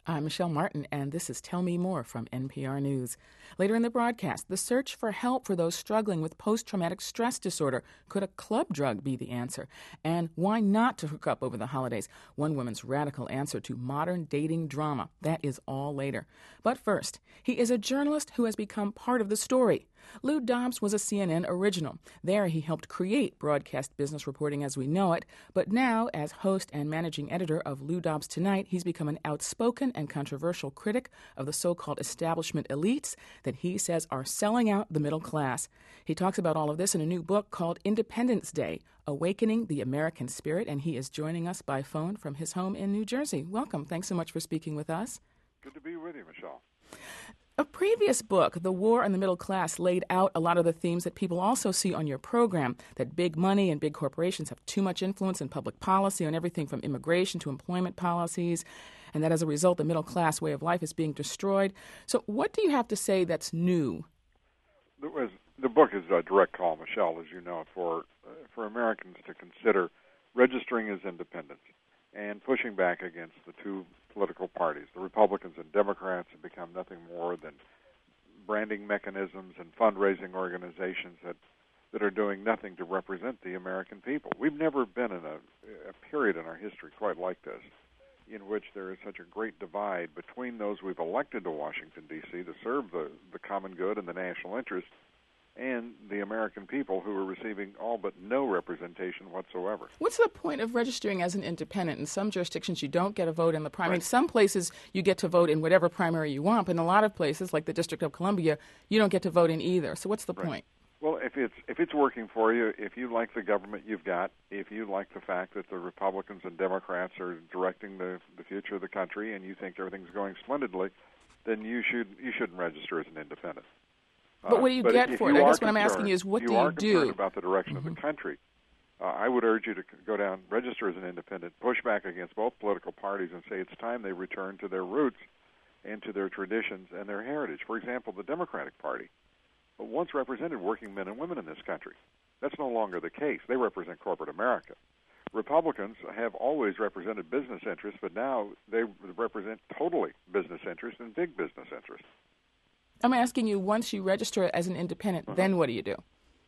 I'm Michelle Martin, and this is Tell Me More from NPR News. Later in the broadcast, the search for help for those struggling with post-traumatic stress disorder. Could a club drug be the answer? And why not to hook up over the holidays? One woman's radical answer to modern dating drama. That is all later. But first, he is a journalist who has become part of the story. Lou Dobbs was a CNN original. There he helped create broadcast business reporting as we know it, but now, as host and managing editor of Lou Dobbs Tonight, he's become an outspoken and controversial critic of the so-called establishment elites that he says are selling out the middle class. He talks about all of this in a new book called Independence Day, Awakening the American Spirit, and he is joining us by phone from his home in New Jersey. Welcome. Thanks so much for speaking with us. Good to be with you, Michelle. A previous book, The War on the Middle Class, laid out a lot of the themes that people also see on your program, that big money and big corporations have too much influence in public policy on everything from immigration to employment policies, and that as a result, the middle class way of life is being destroyed. So what do you have to say that's new? The book is a direct call, Michelle, as you know, for Americans to consider registering as independents and pushing back against the two political parties. The Republicans and Democrats have become nothing more than branding mechanisms and fundraising organizations that are doing nothing to represent the American people. We've never been in a period in our history quite like this, in which there is such a great divide between those we've elected to Washington, D.C. to serve the common good and the national interest, and the American people who are receiving all but no representation whatsoever. What's the point of registering as an independent? In some jurisdictions, you don't get a vote in the primary. Right. In some places, you get to vote in whatever primary you want, but in a lot of places, like the District of Columbia, you don't get to vote in either. So what's the point? Well, if it's working for you, if you like the government you've got, if you like the fact that the Republicans and Democrats are directing the future of the country, and you think everything's going splendidly, then you shouldn't register as an independent. But what do you get for it? I guess what I'm asking you is, what do you do? You are concerned about the direction of the country. I would urge you to go down, register as an independent, push back against both political parties, and say it's time they return to their roots and to their traditions and their heritage. For example, the Democratic Party once represented working men and women in this country. That's no longer the case. They represent corporate America. Republicans have always represented business interests, but now they represent totally business interests and big business interests. I'm asking you, once you register as an independent, then what do you do?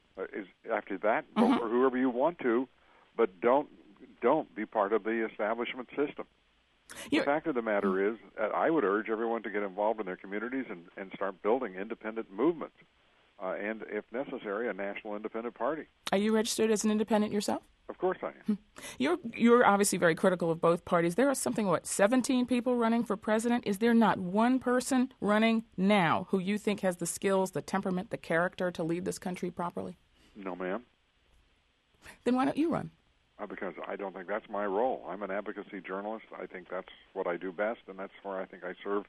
After that, vote for whoever you want to, but don't be part of the establishment system. The fact of the matter is, I would urge everyone to get involved in their communities and start building independent movements, and, if necessary, a national independent party. Are you registered as an independent yourself? Of course I am. You're obviously very critical of both parties. There are 17 people running for president. Is there not one person running now who you think has the skills, the temperament, the character to lead this country properly? No, ma'am. Then why don't you run? Because I don't think that's my role. I'm an advocacy journalist. I think that's what I do best, and that's where I think I serve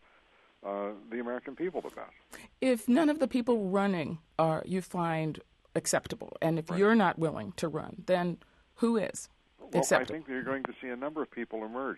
the American people the best. If none of the people running you find acceptable, and if you're not willing to run, then who is acceptable? I think you're going to see a number of people emerge,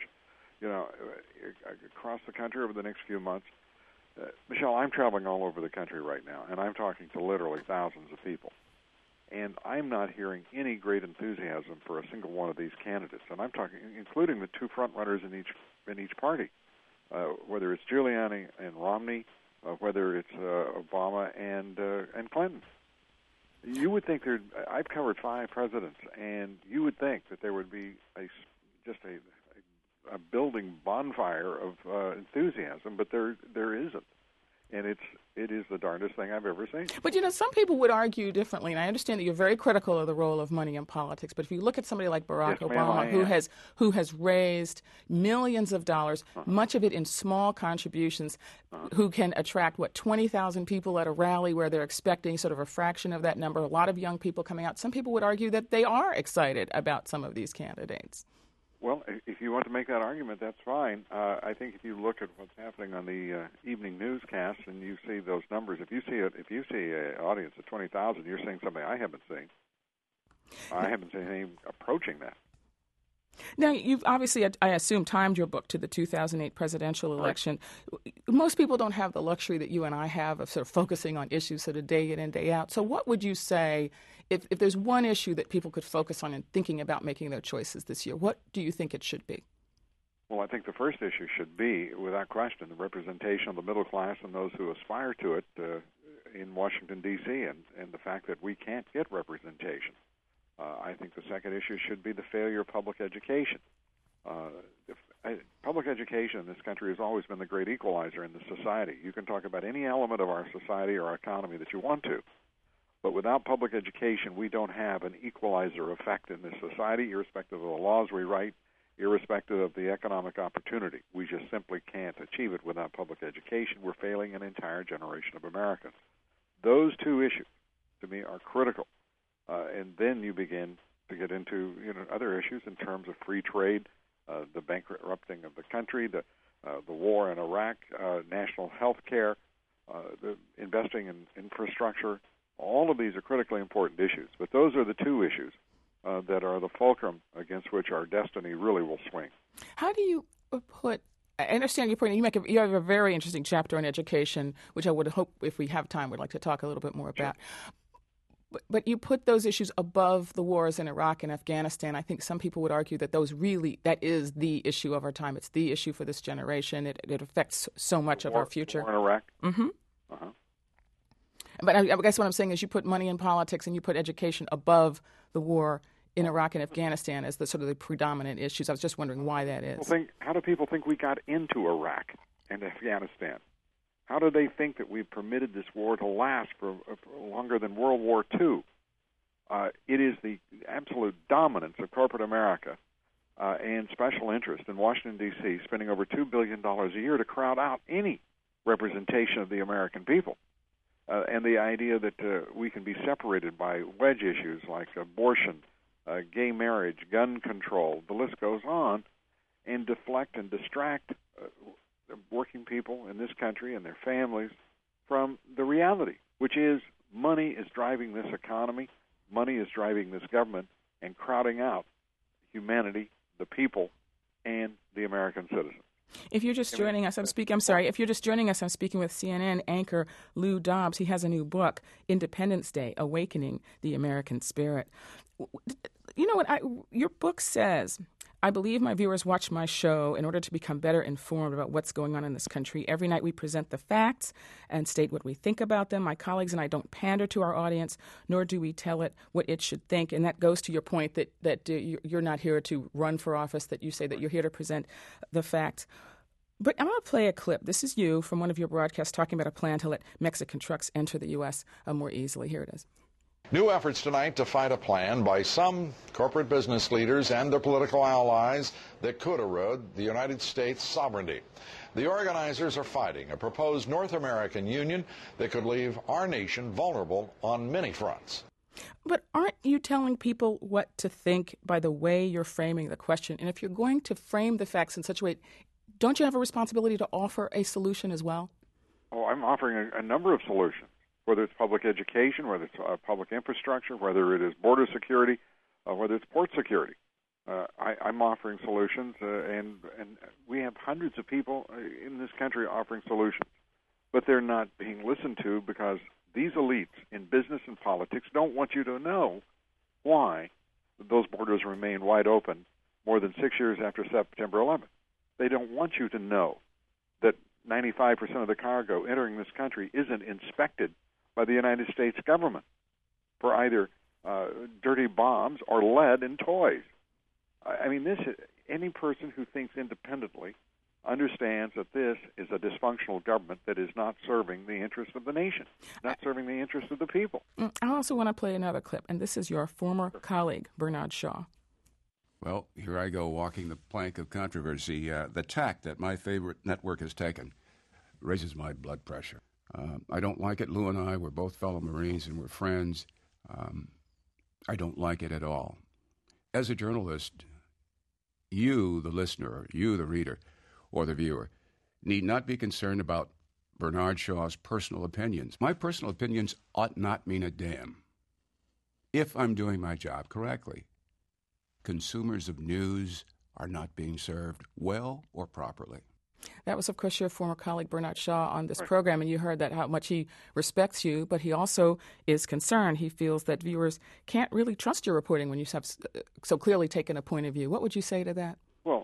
across the country over the next few months. Michelle, I'm traveling all over the country right now, and I'm talking to literally thousands of people. And I'm not hearing any great enthusiasm for a single one of these candidates. And I'm talking, including the two front runners in each party, whether it's Giuliani and Romney, whether it's Obama and Clinton. You would think I've covered 5 presidents, and you would think that there would be just a building bonfire of enthusiasm, but there isn't. And it is the darndest thing I've ever seen. But, some people would argue differently, and I understand that you're very critical of the role of money in politics, but if you look at somebody like Barack Obama, who has raised millions of dollars, much of it in small contributions, who can attract, 20,000 people at a rally where they're expecting sort of a fraction of that number, a lot of young people coming out. Some people would argue that they are excited about some of these candidates. Well, if you want to make that argument, that's fine. I think if you look at what's happening on the evening newscasts and you see those numbers, if you see an audience of 20,000, you're seeing something I haven't seen. I haven't seen anything approaching that. Now, you've obviously, I assume, timed your book to the 2008 presidential election. Right. Most people don't have the luxury that you and I have of sort of focusing on issues sort of day in and day out. So what would you say, if there's one issue that people could focus on in thinking about making their choices this year, what do you think it should be? Well, I think the first issue should be, without question, the representation of the middle class and those who aspire to it in Washington, D.C., and the fact that we can't get representation. I think the second issue should be the failure of public education. Public education in this country has always been the great equalizer in the society. You can talk about any element of our society or our economy that you want to, but without public education, we don't have an equalizer effect in this society, irrespective of the laws we write, irrespective of the economic opportunity. We just simply can't achieve it without public education. We're failing an entire generation of Americans. Those two issues, to me, are critical. And then you begin to get into other issues in terms of free trade, the bankrupting of the country, the war in Iraq, national health care, the investing in infrastructure. All of these are critically important issues. But those are the two issues that are the fulcrum against which our destiny really will swing. How do you put? I understand your point. You have a very interesting chapter on education, which I would hope, if we have time, we'd like to talk a little bit more about. Sure. But you put those issues above the wars in Iraq and Afghanistan. I think some people would argue that that is the issue of our time. It's the issue for this generation. It affects so much of our future. War in Iraq? Mm-hmm. Uh-huh. But I guess what I'm saying is you put money in politics and you put education above the war in Iraq and Afghanistan as the sort of the predominant issues. I was just wondering why that is. How do people think we got into Iraq and Afghanistan? How do they think that we permitted this war to last for longer than World War II? It is the absolute dominance of corporate America and special interest in Washington, D.C., spending over $2 billion a year to crowd out any representation of the American people. And the idea that we can be separated by wedge issues like abortion, gay marriage, gun control, the list goes on, and deflect and distract working people in this country and their families from the reality, which is money is driving this economy, money is driving this government, and crowding out humanity, the people, and the American citizen. If you're just joining us, If you're just joining us, I'm speaking with CNN anchor Lou Dobbs. He has a new book, Independence Day: Awakening the American Spirit. You know what? Your book says, I believe my viewers watch my show in order to become better informed about what's going on in this country. Every night we present the facts and state what we think about them. My colleagues and I don't pander to our audience, nor do we tell it what it should think. And that goes to your point that you're not here to run for office, that you say that you're here to present the facts. But I'm going to play a clip. This is you from one of your broadcasts talking about a plan to let Mexican trucks enter the U.S. More easily. Here it is. New efforts tonight to fight a plan by some corporate business leaders and their political allies that could erode the United States' sovereignty. The organizers are fighting a proposed North American union that could leave our nation vulnerable on many fronts. But aren't you telling people what to think by the way you're framing the question? And if you're going to frame the facts in such a way, don't you have a responsibility to offer a solution as well? Oh, I'm offering a number of solutions. Whether it's public education, whether it's public infrastructure, whether it is border security, whether it's port security. I'm offering solutions, and we have hundreds of people in this country offering solutions. But they're not being listened to because these elites in business and politics don't want you to know why those borders remain wide open more than 6 years after September 11th. They don't want you to know that 95% of the cargo entering this country isn't inspected by the United States government for either dirty bombs or lead in toys. I mean, any person who thinks independently understands that this is a dysfunctional government that is not serving the interest of the nation, not serving the interest of the people. I also want to play another clip, and this is your former colleague, Bernard Shaw. Well, here I go walking the plank of controversy. The tack that my favorite network has taken raises my blood pressure. I don't like it. Lou and I, we're both fellow Marines and we're friends. I don't like it at all. As a journalist, you, the listener, you, the reader, or the viewer, need not be concerned about Bernard Shaw's personal opinions. My personal opinions ought not mean a damn if I'm doing my job correctly. Consumers of news are not being served well or properly. That was, of course, your former colleague Bernard Shaw on this program, and you heard that how much he respects you, but he also is concerned. He feels that viewers can't really trust your reporting when you have so clearly taken a point of view. What would you say to that? Well,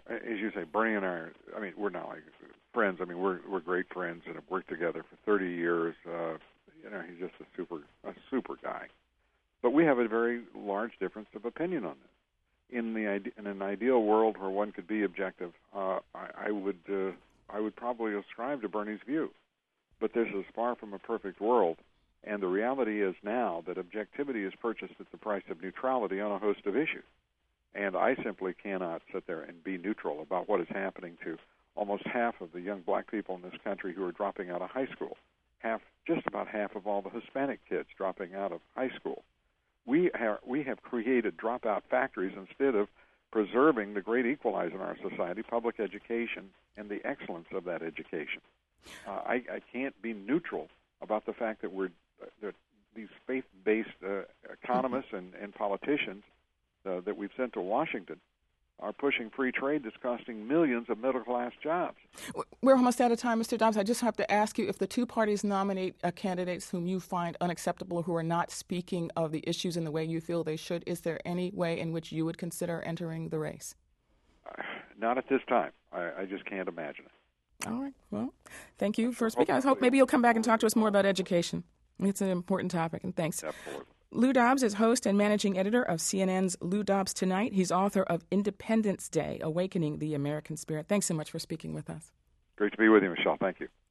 as you say, Bernie and we're not like friends. I mean, we're great friends and have worked together for 30 years. He's just a super guy. But we have a very large difference of opinion on this. In an ideal world where one could be objective, I would probably ascribe to Bernie's view. But this is far from a perfect world, and the reality is now that objectivity is purchased at the price of neutrality on a host of issues. And I simply cannot sit there and be neutral about what is happening to almost half of the young black people in this country who are dropping out of high school, just about half of all the Hispanic kids dropping out of high school. We have created dropout factories instead of preserving the great equalizer in our society, public education, and the excellence of that education. I can't be neutral about the fact that that these faith-based economists and politicians that we've sent to Washington are pushing free trade that's costing millions of middle-class jobs. We're almost out of time, Mr. Dobbs. I just have to ask you, if the two parties nominate candidates whom you find unacceptable, who are not speaking of the issues in the way you feel they should, is there any way in which you would consider entering the race? Not at this time. I just can't imagine it. All right. Well, thank you for speaking. I hope maybe you'll come back and talk to us more about education. It's an important topic, and thanks. Absolutely. Lou Dobbs is host and managing editor of CNN's Lou Dobbs Tonight. He's author of Independence Day, Awakening the American Spirit. Thanks so much for speaking with us. Great to be with you, Michelle. Thank you.